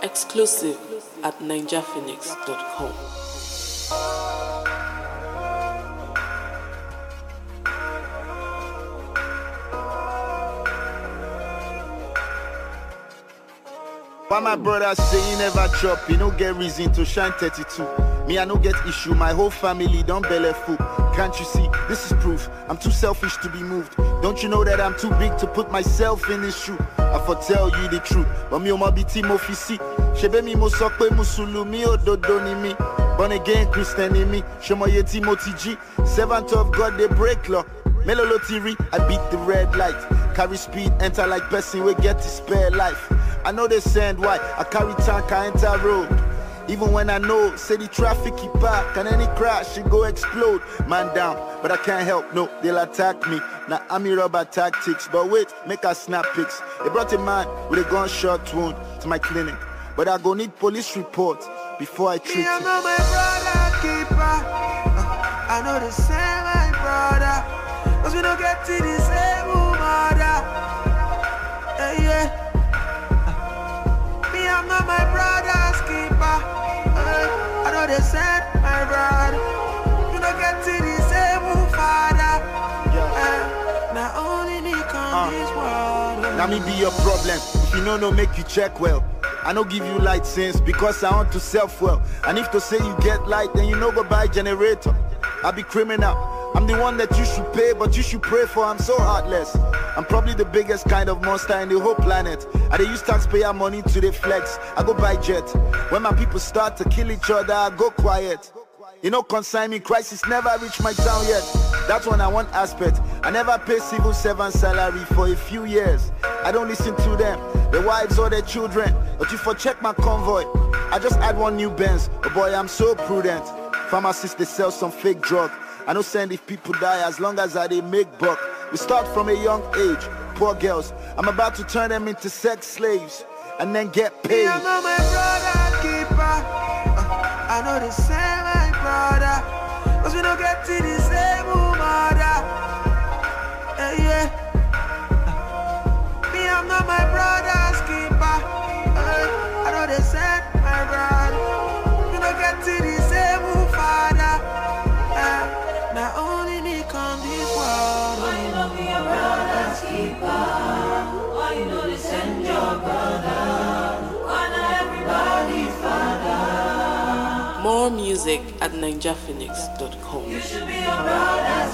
Exclusive at ninjaphoenix.com. Why my brother say he never chop, he no get reason to shine 32. Me, I no get issue, my whole family don't belly full. Can't you see, this is proof, I'm too selfish to be moved. Don't you know that I'm too big to put myself in this shoe? I foretell you the truth, but me o ma biti mo fisi. Shebe mi mo sokwe musulumi o dodo ni mi. Born again Christian in me, Shemoye Timothy G. Servant of God, they break law. Melolo Tiri, I beat the red light. Carry speed, enter like person we get to spare life. I know they send why, I carry tank, I enter road. Even when I know, say the traffic keep back, and any crash, it go explode. Man down, but I can't help, no, they'll attack me. Now I'm in rubber tactics, but wait, make a snap pics. They brought a man with a gunshot wound to my clinic, but I go need police report before I treat him. I know my brother keeper, I know the same my brother, cause we don't get to the same mother. Yeah. Me, I'm not my brother's keeper. I know they said my brother, we don't get to the same father. Now only me come this world. Now me be your problem. If you know, no make you check well. I no give you light sense because I want to self-well. And if to say you get light, then you no go buy generator. I be criminal. I'm the one that you should pay, but you should pray for. I'm so heartless. I'm probably the biggest kind of monster in the whole planet. I dey use taxpayer money to the flex. I go buy jet. When my people start to kill each other, I go quiet. You know, consign me, crisis never reached my town yet. That's one I want aspect. I never pay civil servant salary for a few years. I don't listen to them, their wives or their children. But if I check my convoy, I just add one new Benz. But boy, I'm so prudent. Pharmacists, they sell some fake drug. I no send if people die as long as I they make buck. We start from a young age, poor girls. I'm about to turn them into sex slaves and then get paid. Me, I know my brother keeper, I know the same my brother, cause we don't get to the same mother. Yeah. Me, I'm not my brother's keeper, I know they said my brother, we don't get to the same father. Now only me come this world. Why you don't be your brother's keeper? Why you know they send your brother? Why not everybody's father? More music at ninjaphoenix.com. You should be your brother's